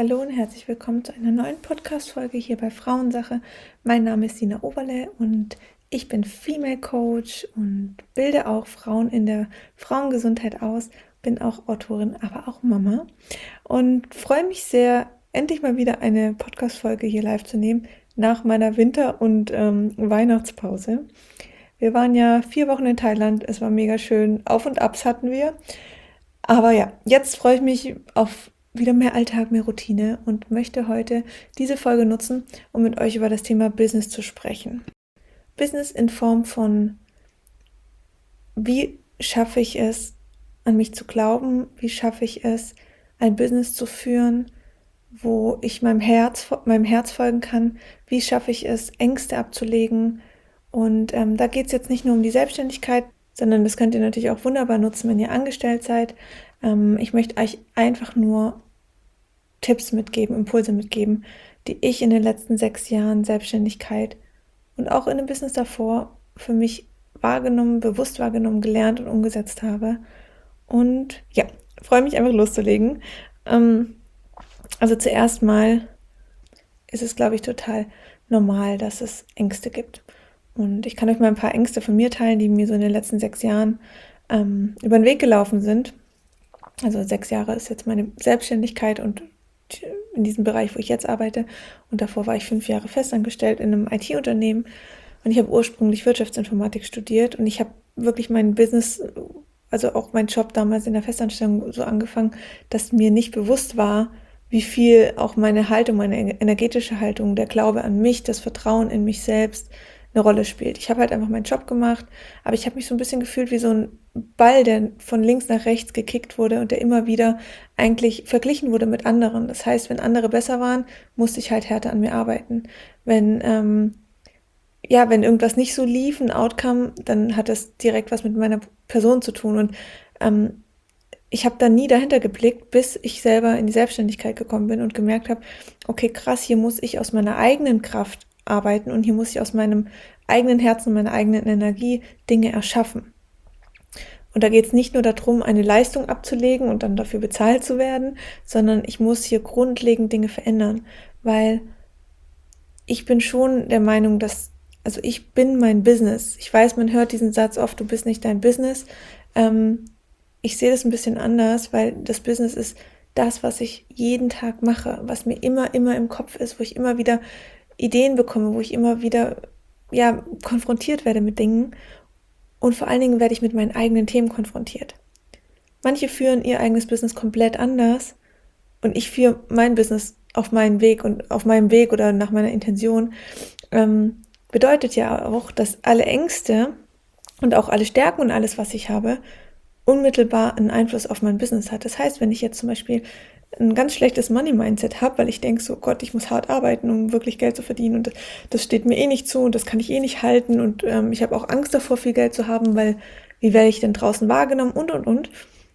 Hallo und herzlich willkommen zu einer neuen Podcast-Folge hier bei Frauensache. Mein Name ist Sina Oberle und ich bin Female Coach und bilde auch Frauen in der Frauengesundheit aus, bin auch Autorin, aber auch Mama und freue mich sehr, endlich mal wieder eine Podcast-Folge hier live zu nehmen nach meiner Winter- und Weihnachtspause. Wir waren ja 4 Wochen in Thailand, es war mega schön, Auf und Abs hatten wir. Aber ja, jetzt freue ich mich auf wieder mehr Alltag, mehr Routine und möchte heute diese Folge nutzen, um mit euch über das Thema Business zu sprechen. Business in Form von, wie schaffe ich es, an mich zu glauben, wie schaffe ich es, ein Business zu führen, wo ich meinem Herz folgen kann, wie schaffe ich es, Ängste abzulegen. Und da geht es jetzt nicht nur um die Selbstständigkeit, sondern das könnt ihr natürlich auch wunderbar nutzen, wenn ihr angestellt seid. Ich möchte euch einfach nur Tipps mitgeben, Impulse mitgeben, die ich in den letzten 6 Jahren Selbstständigkeit und auch in dem Business davor für mich bewusst wahrgenommen, gelernt und umgesetzt habe. Und ja, freue mich einfach loszulegen. Also zuerst mal ist es, glaube ich, total normal, dass es Ängste gibt. Und ich kann euch mal ein paar Ängste von mir teilen, die mir so in den letzten 6 Jahren über den Weg gelaufen sind. Also 6 Jahre ist jetzt meine Selbstständigkeit und in diesem Bereich, wo ich jetzt arbeite. Und davor war ich 5 Jahre festangestellt in einem IT-Unternehmen. Und ich habe ursprünglich Wirtschaftsinformatik studiert und ich habe wirklich mein Business, also auch mein Job damals in der Festanstellung so angefangen, dass mir nicht bewusst war, wie viel auch meine Haltung, meine energetische Haltung, der Glaube an mich, das Vertrauen in mich selbst eine Rolle spielt. Ich habe halt einfach meinen Job gemacht, aber ich habe mich so ein bisschen gefühlt wie so ein Ball, der von links nach rechts gekickt wurde und der immer wieder eigentlich verglichen wurde mit anderen. Das heißt, wenn andere besser waren, musste ich halt härter an mir arbeiten. Wenn irgendwas nicht so lief, ein Outcome, dann hat das direkt was mit meiner Person zu tun. Und ich habe da nie dahinter geblickt, bis ich selber in die Selbstständigkeit gekommen bin und gemerkt habe, okay, krass, hier muss ich aus meiner eigenen Kraft arbeiten und hier muss ich aus meinem eigenen Herzen, meiner eigenen Energie Dinge erschaffen. Und da geht es nicht nur darum, eine Leistung abzulegen und dann dafür bezahlt zu werden, sondern ich muss hier grundlegend Dinge verändern, weil ich bin schon der Meinung, also ich bin mein Business. Ich weiß, man hört diesen Satz oft, du bist nicht dein Business. Ich sehe das ein bisschen anders, weil das Business ist das, was ich jeden Tag mache, was mir immer im Kopf ist, wo ich immer wieder Ideen bekomme, wo ich immer wieder konfrontiert werde mit Dingen und vor allen Dingen werde ich mit meinen eigenen Themen konfrontiert. Manche führen ihr eigenes Business komplett anders und ich führe mein Business auf meinen Weg und auf meinem Weg oder nach meiner Intention. Bedeutet ja auch, dass alle Ängste und auch alle Stärken und alles, was ich habe, unmittelbar einen Einfluss auf mein Business hat. Das heißt, wenn ich jetzt zum Beispiel ein ganz schlechtes Money-Mindset habe, weil ich denke so, Gott, ich muss hart arbeiten, um wirklich Geld zu verdienen und das steht mir eh nicht zu und das kann ich eh nicht halten und ich habe auch Angst davor, viel Geld zu haben, weil wie werde ich denn draußen wahrgenommen und.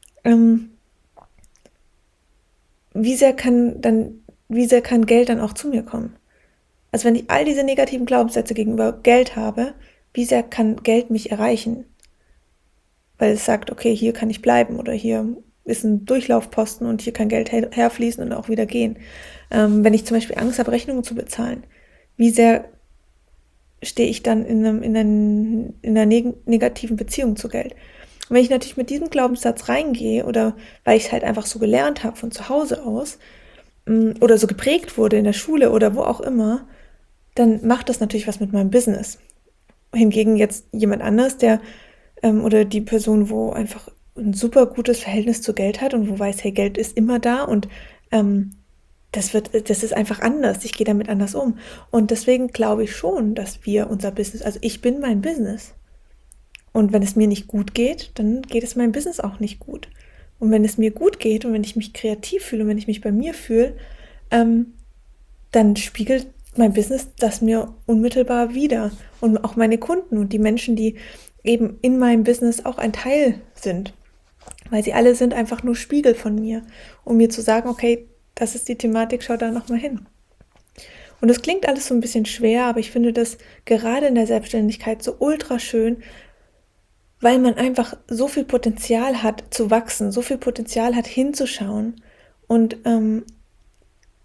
Wie sehr kann Geld dann auch zu mir kommen? Also wenn ich all diese negativen Glaubenssätze gegenüber Geld habe, wie sehr kann Geld mich erreichen? Weil es sagt, okay, hier kann ich bleiben oder hier ist ein Durchlaufposten und hier kann Geld herfließen und auch wieder gehen. Wenn ich zum Beispiel Angst habe, Rechnungen zu bezahlen, wie sehr stehe ich dann in einer negativen Beziehung zu Geld? Und wenn ich natürlich mit diesem Glaubenssatz reingehe oder weil ich es halt einfach so gelernt habe von zu Hause aus oder so geprägt wurde in der Schule oder wo auch immer, dann macht das natürlich was mit meinem Business. Hingegen jetzt jemand anders, der oder die Person, wo einfach ein super gutes Verhältnis zu Geld hat und wo weiß, hey, Geld ist immer da und das ist einfach anders. Ich gehe damit anders um. Und deswegen glaube ich schon, dass wir unser Business, also ich bin mein Business. Und wenn es mir nicht gut geht, dann geht es meinem Business auch nicht gut. Und wenn es mir gut geht und wenn ich mich kreativ fühle und wenn ich mich bei mir fühle, dann spiegelt mein Business das mir unmittelbar wider. Und auch meine Kunden und die Menschen, die eben in meinem Business auch ein Teil sind. Weil sie alle sind einfach nur Spiegel von mir, um mir zu sagen, okay, das ist die Thematik, schau da nochmal hin. Und es klingt alles so ein bisschen schwer, aber ich finde das gerade in der Selbstständigkeit so ultra schön, weil man einfach so viel Potenzial hat zu wachsen, so viel Potenzial hat hinzuschauen und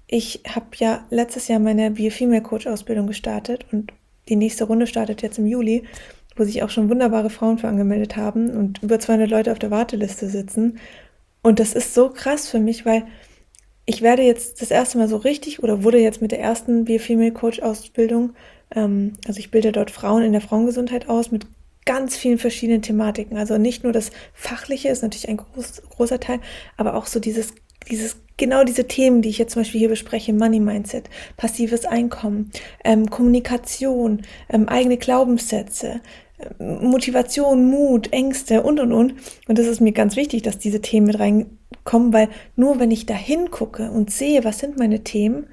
ich habe ja letztes Jahr meine Be a Female Coach Ausbildung gestartet und die nächste Runde startet jetzt im Juli, wo sich auch schon wunderbare Frauen für angemeldet haben und über 200 Leute auf der Warteliste sitzen. Und das ist so krass für mich, weil ich werde jetzt das erste Mal so richtig oder wurde jetzt mit der ersten Be a Female Coach Ausbildung, also ich bilde dort Frauen in der Frauengesundheit aus mit ganz vielen verschiedenen Thematiken. Also nicht nur das Fachliche ist natürlich ein großer Teil, aber auch so genau diese Themen, die ich jetzt zum Beispiel hier bespreche: Money Mindset, passives Einkommen, Kommunikation, eigene Glaubenssätze, Motivation, Mut, Ängste und. Und das ist mir ganz wichtig, dass diese Themen mit reinkommen, weil nur wenn ich da hingucke und sehe, was sind meine Themen,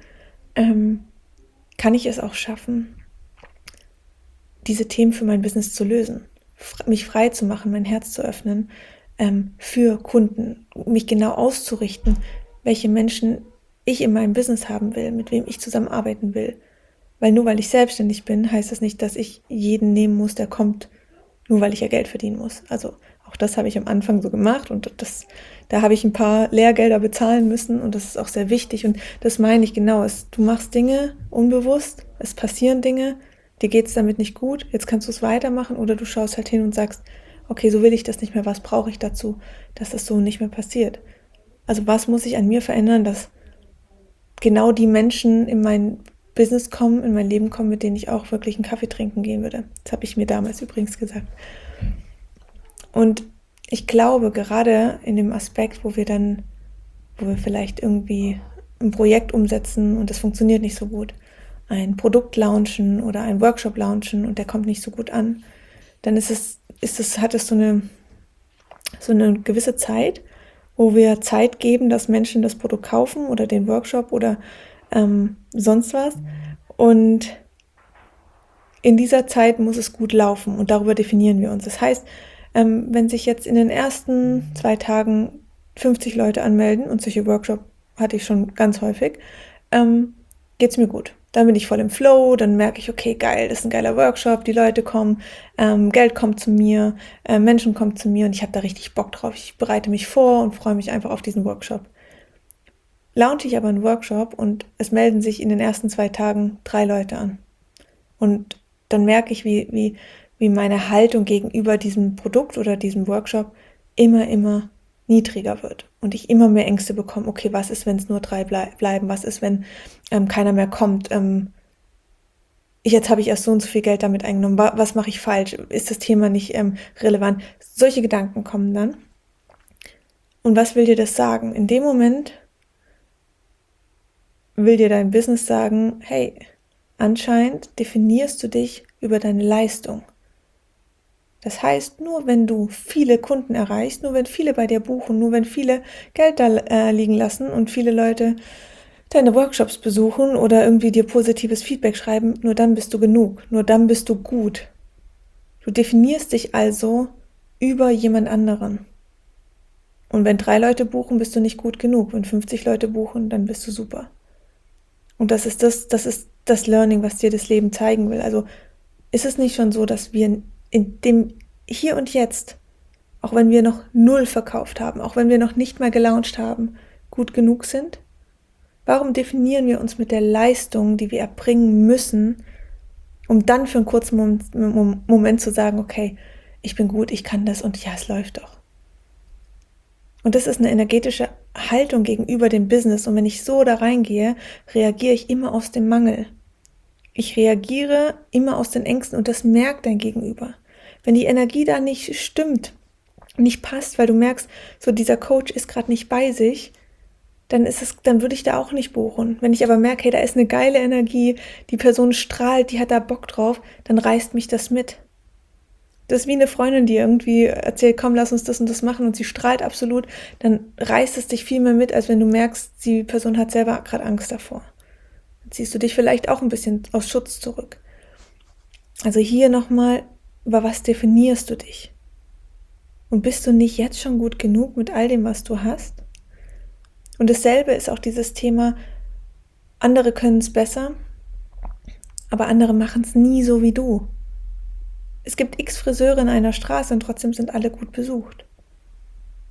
kann ich es auch schaffen, diese Themen für mein Business zu lösen, mich frei zu machen, mein Herz zu öffnen, für Kunden, mich genau auszurichten, welche Menschen ich in meinem Business haben will, mit wem ich zusammenarbeiten will. Weil nur weil ich selbstständig bin, heißt das nicht, dass ich jeden nehmen muss, der kommt, nur weil ich ja Geld verdienen muss. Also auch das habe ich am Anfang so gemacht und da habe ich ein paar Lehrgelder bezahlen müssen und das ist auch sehr wichtig und das meine ich genau. Du machst Dinge unbewusst, es passieren Dinge, dir geht es damit nicht gut, jetzt kannst du es weitermachen oder du schaust halt hin und sagst, okay, so will ich das nicht mehr, was brauche ich dazu, dass das so nicht mehr passiert. Also was muss ich an mir verändern, dass genau die Menschen in mein Business kommen, in mein Leben kommen, mit denen ich auch wirklich einen Kaffee trinken gehen würde. Das habe ich mir damals übrigens gesagt. Und ich glaube, gerade in dem Aspekt, wo wir vielleicht irgendwie ein Projekt umsetzen und das funktioniert nicht so gut, ein Produkt launchen oder ein Workshop launchen und der kommt nicht so gut an, dann hat es so eine gewisse Zeit, wo wir Zeit geben, dass Menschen das Produkt kaufen oder den Workshop oder sonst was. Und in dieser Zeit muss es gut laufen und darüber definieren wir uns. Das heißt, wenn sich jetzt in den ersten 2 Tagen 50 Leute anmelden, und solche Workshops hatte ich schon ganz häufig, geht's mir gut. Dann bin ich voll im Flow, dann merke ich, okay, geil, das ist ein geiler Workshop, die Leute kommen, Geld kommt zu mir, Menschen kommen zu mir und ich habe da richtig Bock drauf. Ich bereite mich vor und freue mich einfach auf diesen Workshop. Launche ich aber einen Workshop und es melden sich in den ersten 2 Tagen 3 Leute an. Und dann merke ich, wie meine Haltung gegenüber diesem Produkt oder diesem Workshop immer niedriger wird und ich immer mehr Ängste bekomme. Okay, was ist, wenn es nur 3 bleiben? Was ist, wenn keiner mehr kommt? Jetzt habe ich erst so und so viel Geld damit eingenommen. Was mache ich falsch? Ist das Thema nicht relevant? Solche Gedanken kommen dann. Und was will dir das sagen? In dem Moment will dir dein Business sagen, hey, anscheinend definierst du dich über deine Leistung. Das heißt, nur wenn du viele Kunden erreichst, nur wenn viele bei dir buchen, nur wenn viele Geld da liegen lassen und viele Leute deine Workshops besuchen oder irgendwie dir positives Feedback schreiben, nur dann bist du genug, nur dann bist du gut. Du definierst dich also über jemand anderen. Und wenn 3 Leute buchen, bist du nicht gut genug. Wenn 50 Leute buchen, dann bist du super. Und das ist das Learning, was dir das Leben zeigen will. Also ist es nicht schon so, dass wir in dem Hier und Jetzt, auch wenn wir noch 0 verkauft haben, auch wenn wir noch nicht mal gelauncht haben, gut genug sind? Warum definieren wir uns mit der Leistung, die wir erbringen müssen, um dann für einen kurzen Moment zu sagen, okay, ich bin gut, ich kann das und ja, es läuft doch. Und das ist eine energetische Haltung gegenüber dem Business. Und wenn ich so da reingehe, reagiere ich immer aus dem Mangel. Ich reagiere immer aus den Ängsten und das merkt dein Gegenüber. Wenn die Energie da nicht stimmt, nicht passt, weil du merkst, so dieser Coach ist gerade nicht bei sich, dann würde ich da auch nicht buchen. Wenn ich aber merke, hey, da ist eine geile Energie, die Person strahlt, die hat da Bock drauf, dann reißt mich das mit. Das ist wie eine Freundin, die irgendwie erzählt, komm, lass uns das und das machen und sie strahlt absolut, dann reißt es dich viel mehr mit, als wenn du merkst, die Person hat selber gerade Angst davor. Dann ziehst du dich vielleicht auch ein bisschen aus Schutz zurück. Also hier nochmal, über was definierst du dich? Und bist du nicht jetzt schon gut genug mit all dem, was du hast? Und dasselbe ist auch dieses Thema, andere können es besser, aber andere machen es nie so wie du. Es gibt x Friseure in einer Straße und trotzdem sind alle gut besucht.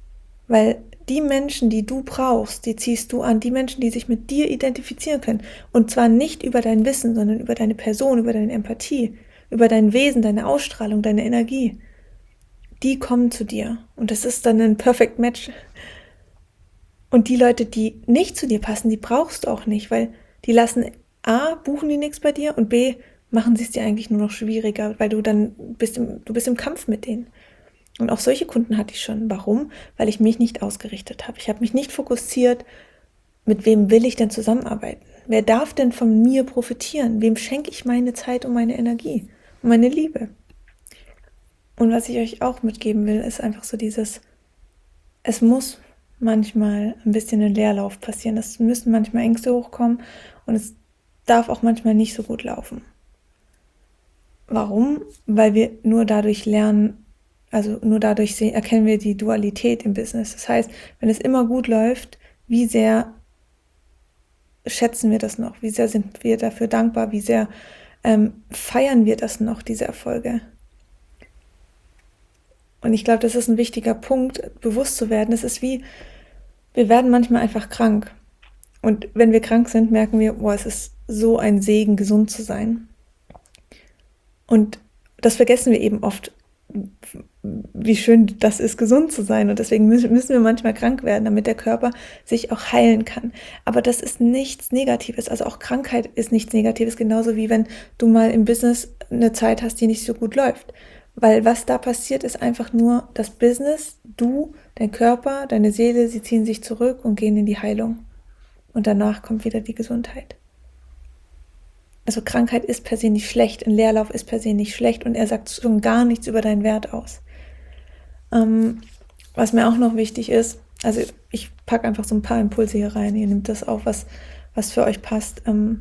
Weil die Menschen, die du brauchst, die ziehst du an, die Menschen, die sich mit dir identifizieren können. Und zwar nicht über dein Wissen, sondern über deine Person, über deine Empathie, über dein Wesen, deine Ausstrahlung, deine Energie. Die kommen zu dir. Und das ist dann ein Perfect Match. Und die Leute, die nicht zu dir passen, die brauchst du auch nicht, weil die lassen A, buchen die nichts bei dir und B, machen sie es dir eigentlich nur noch schwieriger, weil du bist im Kampf mit denen. Und auch solche Kunden hatte ich schon. Warum? Weil ich mich nicht ausgerichtet habe. Ich habe mich nicht fokussiert, mit wem will ich denn zusammenarbeiten? Wer darf denn von mir profitieren? Wem schenke ich meine Zeit und meine Energie und meine Liebe? Und was ich euch auch mitgeben will, ist einfach so es muss manchmal ein bisschen ein Leerlauf passieren. Es müssen manchmal Ängste hochkommen und es darf auch manchmal nicht so gut laufen. Warum? Weil wir nur dadurch lernen, also nur dadurch erkennen wir die Dualität im Business. Das heißt, wenn es immer gut läuft, wie sehr schätzen wir das noch? Wie sehr sind wir dafür dankbar? Wie sehr feiern wir das noch, diese Erfolge? Und ich glaube, das ist ein wichtiger Punkt, bewusst zu werden. Es ist wie, wir werden manchmal einfach krank. Und wenn wir krank sind, merken wir, boah, es ist so ein Segen, gesund zu sein. Und das vergessen wir eben oft, wie schön das ist, gesund zu sein. Und deswegen müssen wir manchmal krank werden, damit der Körper sich auch heilen kann. Aber das ist nichts Negatives. Also auch Krankheit ist nichts Negatives, genauso wie wenn du mal im Business eine Zeit hast, die nicht so gut läuft. Weil was da passiert, ist einfach nur das Business, du, dein Körper, deine Seele, sie ziehen sich zurück und gehen in die Heilung. Und danach kommt wieder die Gesundheit. Also Krankheit ist per se nicht schlecht, ein Leerlauf ist per se nicht schlecht und er sagt schon gar nichts über deinen Wert aus. Was mir auch noch wichtig ist, also ich packe einfach so ein paar Impulse hier rein, ihr nehmt das auf, was für euch passt.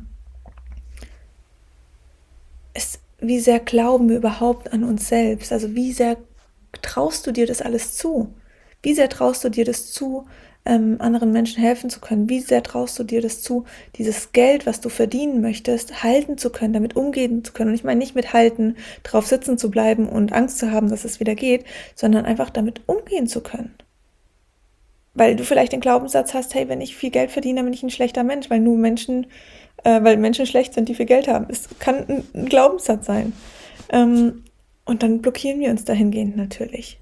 Wie sehr glauben wir überhaupt an uns selbst? Also wie sehr traust du dir das alles zu? Wie sehr traust du dir das zu, anderen Menschen helfen zu können? Wie sehr traust du dir das zu, dieses Geld, was du verdienen möchtest, halten zu können, damit umgehen zu können? Und ich meine nicht mit halten, drauf sitzen zu bleiben und Angst zu haben, dass es wieder geht, sondern einfach damit umgehen zu können. Weil du vielleicht den Glaubenssatz hast, hey, wenn ich viel Geld verdiene, dann bin ich ein schlechter Mensch, weil Menschen schlecht sind, die viel Geld haben. Es kann ein Glaubenssatz sein. Und dann blockieren wir uns dahingehend natürlich.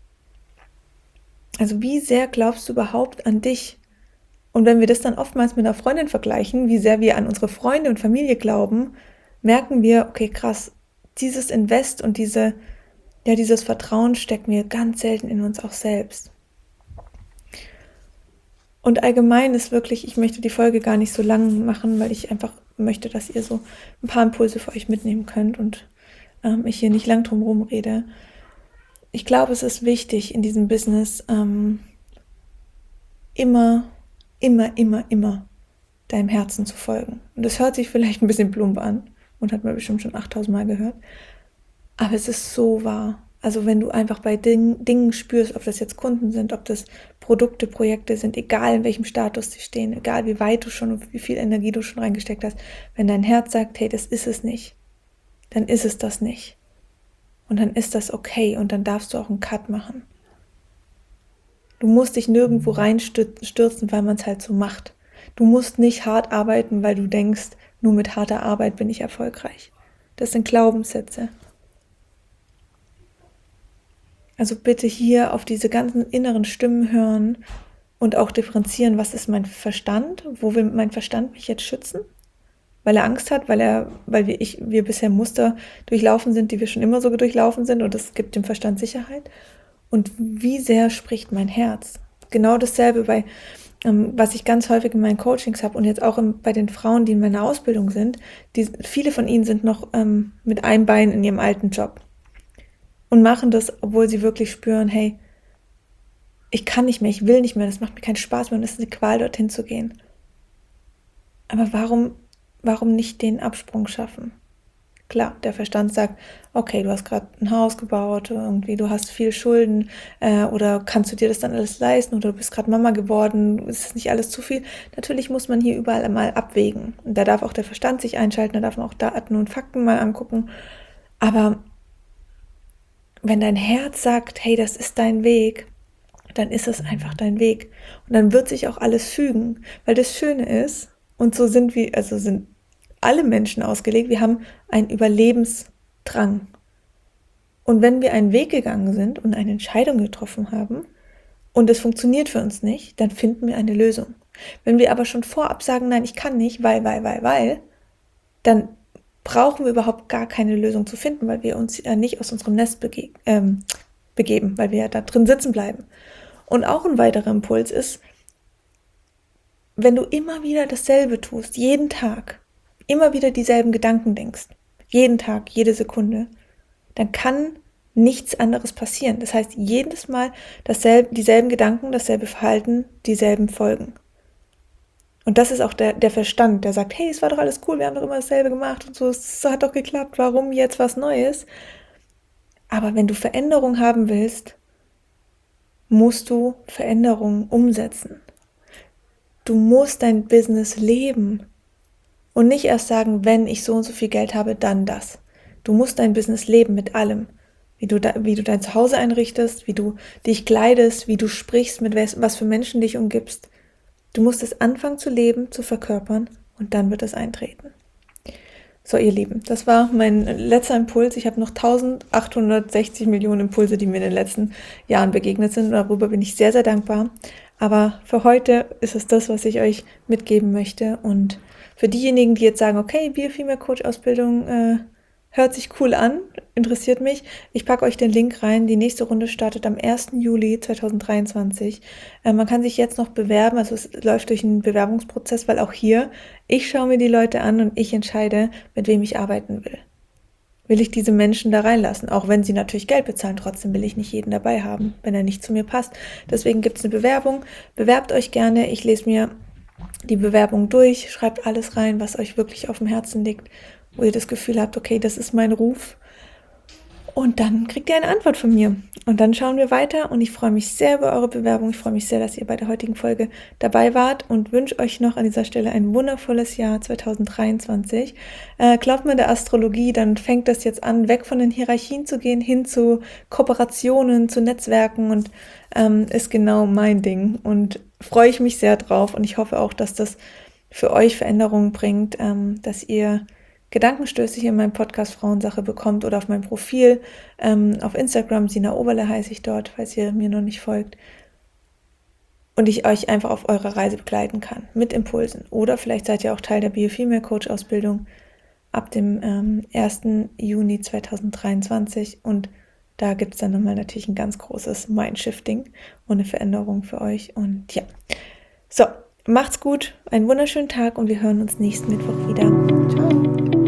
Also wie sehr glaubst du überhaupt an dich? Und wenn wir das dann oftmals mit einer Freundin vergleichen, wie sehr wir an unsere Freunde und Familie glauben, merken wir, okay, krass, dieses Invest und dieses Vertrauen stecken wir ganz selten in uns auch selbst. Und allgemein ist wirklich, ich möchte die Folge gar nicht so lang machen, weil ich einfach möchte, dass ihr so ein paar Impulse für euch mitnehmen könnt und ich hier nicht lang drum herum rede. Ich glaube, es ist wichtig in diesem Business immer deinem Herzen zu folgen. Und das hört sich vielleicht ein bisschen plump an und hat man bestimmt schon 8000 Mal gehört. Aber es ist so wahr. Also wenn du einfach bei Dingen spürst, ob das jetzt Kunden sind, ob das Produkte, Projekte sind, egal in welchem Status sie stehen, egal wie weit du schon und wie viel Energie du schon reingesteckt hast, wenn dein Herz sagt, hey, das ist es nicht, dann ist es das nicht. Und dann ist das okay und dann darfst du auch einen Cut machen. Du musst dich nirgendwo reinstürzen, weil man es halt so macht. Du musst nicht hart arbeiten, weil du denkst, nur mit harter Arbeit bin ich erfolgreich. Das sind Glaubenssätze. Also bitte hier auf diese ganzen inneren Stimmen hören und auch differenzieren, was ist mein Verstand, wo will mein Verstand mich jetzt schützen? Weil er Angst hat, weil wir bisher Muster durchlaufen sind, die wir schon immer so durchlaufen sind und das gibt dem Verstand Sicherheit. Und wie sehr spricht mein Herz? Genau dasselbe was ich ganz häufig in meinen Coachings habe und jetzt auch bei den Frauen, die in meiner Ausbildung sind, viele von ihnen sind noch mit einem Bein in ihrem alten Job. Und machen das, obwohl sie wirklich spüren, hey, ich kann nicht mehr, ich will nicht mehr, das macht mir keinen Spaß mehr und es ist eine Qual, dorthin zu gehen. Aber warum nicht den Absprung schaffen? Klar, der Verstand sagt, okay, du hast gerade ein Haus gebaut, irgendwie, du hast viel Schulden oder kannst du dir das dann alles leisten oder du bist gerade Mama geworden, ist das nicht alles zu viel? Natürlich muss man hier überall mal abwägen. Und da darf auch der Verstand sich einschalten, da darf man auch Daten und Fakten mal angucken. Aber wenn dein Herz sagt, hey, das ist dein Weg, dann ist es einfach dein Weg. Und dann wird sich auch alles fügen. Weil das Schöne ist, und so sind alle Menschen ausgelegt, wir haben einen Überlebensdrang. Und wenn wir einen Weg gegangen sind und eine Entscheidung getroffen haben und es funktioniert für uns nicht, dann finden wir eine Lösung. Wenn wir aber schon vorab sagen, nein, ich kann nicht, weil, dann brauchen wir überhaupt gar keine Lösung zu finden, weil wir uns ja nicht aus unserem Nest begeben, weil wir ja da drin sitzen bleiben. Und auch ein weiterer Impuls ist, wenn du immer wieder dasselbe tust, jeden Tag, immer wieder dieselben Gedanken denkst, jeden Tag, jede Sekunde, dann kann nichts anderes passieren. Das heißt, jedes Mal dieselben Gedanken, dasselbe Verhalten, dieselben Folgen. Und das ist auch der Verstand, der sagt, hey, es war doch alles cool, wir haben doch immer dasselbe gemacht und so, es hat doch geklappt, warum jetzt was Neues? Aber wenn du Veränderung haben willst, musst du Veränderungen umsetzen. Du musst dein Business leben und nicht erst sagen, wenn ich so und so viel Geld habe, dann das. Du musst dein Business leben mit allem. Wie du dein Zuhause einrichtest, wie du dich kleidest, wie du sprichst, mit was für Menschen dich umgibst. Du musst es anfangen zu leben, zu verkörpern und dann wird es eintreten. So, ihr Lieben, das war mein letzter Impuls. Ich habe noch 1860 Millionen Impulse, die mir in den letzten Jahren begegnet sind. Darüber bin ich sehr, sehr dankbar. Aber für heute ist es das, was ich euch mitgeben möchte. Und für diejenigen, die jetzt sagen, okay, Biofemale Coach Ausbildung hört sich cool an, interessiert mich. Ich packe euch den Link rein. Die nächste Runde startet am 1. Juli 2023. Man kann sich jetzt noch bewerben, also es läuft durch einen Bewerbungsprozess, weil auch hier, ich schaue mir die Leute an und ich entscheide, mit wem ich arbeiten will. Will ich diese Menschen da reinlassen? Auch wenn sie natürlich Geld bezahlen, trotzdem will ich nicht jeden dabei haben, wenn er nicht zu mir passt. Deswegen gibt es eine Bewerbung. Bewerbt euch gerne. Ich lese mir die Bewerbung durch, schreibt alles rein, was euch wirklich auf dem Herzen liegt, wo ihr das Gefühl habt, okay, das ist mein Ruf. Und dann kriegt ihr eine Antwort von mir. Und dann schauen wir weiter und ich freue mich sehr über eure Bewerbung. Ich freue mich sehr, dass ihr bei der heutigen Folge dabei wart und wünsche euch noch an dieser Stelle ein wundervolles Jahr 2023. Glaubt mir der Astrologie, dann fängt das jetzt an, weg von den Hierarchien zu gehen, hin zu Kooperationen, zu Netzwerken und ist genau mein Ding. Und freue ich mich sehr drauf und ich hoffe auch, dass das für euch Veränderungen bringt, dass ihr Gedankenstöße hier in meinem Podcast Frauensache bekommt oder auf meinem Profil. Auf Instagram, Sina Oberle heiße ich dort, falls ihr mir noch nicht folgt. Und ich euch einfach auf eurer Reise begleiten kann mit Impulsen. Oder vielleicht seid ihr auch Teil der Biofemale Coach Ausbildung ab dem 1. Juni 2023. Und da gibt es dann nochmal natürlich ein ganz großes Mindshifting und eine Veränderung für euch. Und ja, so, macht's gut, einen wunderschönen Tag und wir hören uns nächsten Mittwoch wieder. Ciao!